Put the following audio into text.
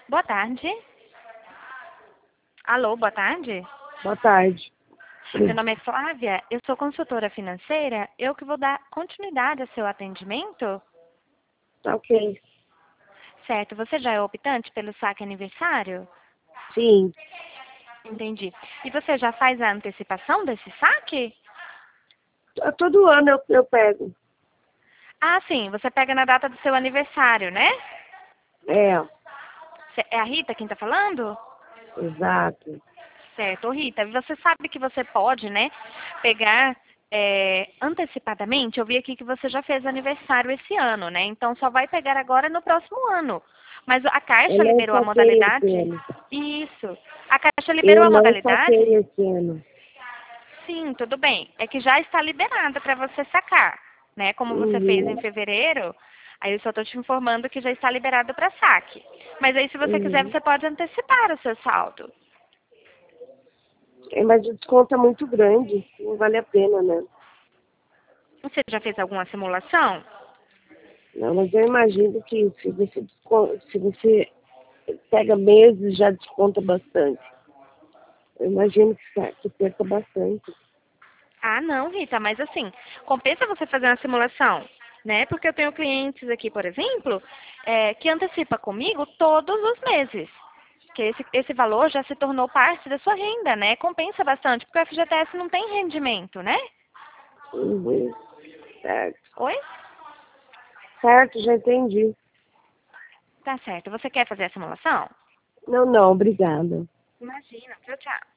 Boa tarde. Alô, boa tarde. Boa tarde. Meu nome é Flávia, eu sou consultora financeira. Eu que vou dar continuidade ao seu atendimento. Tá ok. Certo, você já é optante pelo saque aniversário? Sim. Entendi. E você já faz a antecipação desse saque? Todo ano eu pego. Ah, sim, você pega na data do seu aniversário, né? É, É a Rita quem está falando? exato. Certo. Ô, Rita, você sabe que você pode, né, pegar antecipadamente. Eu vi aqui que você já fez aniversário esse ano, né? Então só vai pegar agora no próximo ano. Mas a Caixa Eu não liberou a saquei esse modalidade? ano. Isso. A Caixa liberou Eu a não modalidade? saquei esse ano. Sim, tudo bem. É que já está liberada para você sacar, né? Como você fez em Uhum, fevereiro, aí eu só estou te informando que já está liberado para saque. Mas aí, se você quiser, uhum. você pode antecipar o seu saldo. Mas o desconto é muito grande. Não vale a pena, né? Você já fez alguma simulação? Não, mas eu imagino que se você pega meses, já desconta bastante. Eu imagino que perca bastante. Ah, não, Rita, mas assim, compensa você fazer uma simulação, né? Porque eu tenho clientes aqui, por exemplo, que antecipa comigo todos os meses. Que esse valor já se tornou parte da sua renda, né? Compensa bastante, porque o FGTS não tem rendimento, né? Uhum. Certo. Oi? Certo, já entendi. Tá certo. Você quer fazer a simulação? Não, obrigada. Imagina. Tchau, tchau.